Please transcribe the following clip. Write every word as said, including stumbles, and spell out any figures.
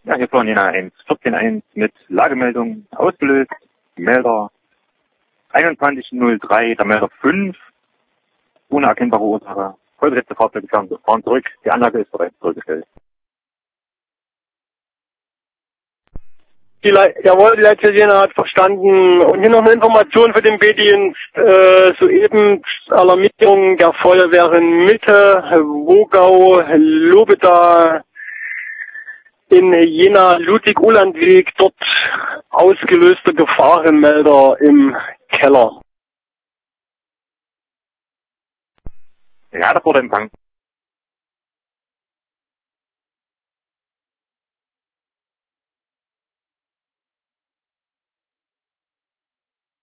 Ja, hier vorne Jena eins vierzehn eins mit Lagemeldung ausgelöst. Melder einundzwanzig null drei, der Melder fünf, ohne erkennbare Ursache. Vollbesetzte Fahrzeuge fahren zurück. Die Anlage ist bereits zurückgestellt. Die Le Jawohl, die Leitstelle Jena hat verstanden. Und hier noch eine Information für den B-Dienst. Äh, soeben Alarmierung der Feuerwehren Mitte, Wogau, Lobeda, in Jena, Ludwig-Uhland-Weg, dort ausgelöster Gefahrenmelder im Keller. Ja, das wurde empfangen.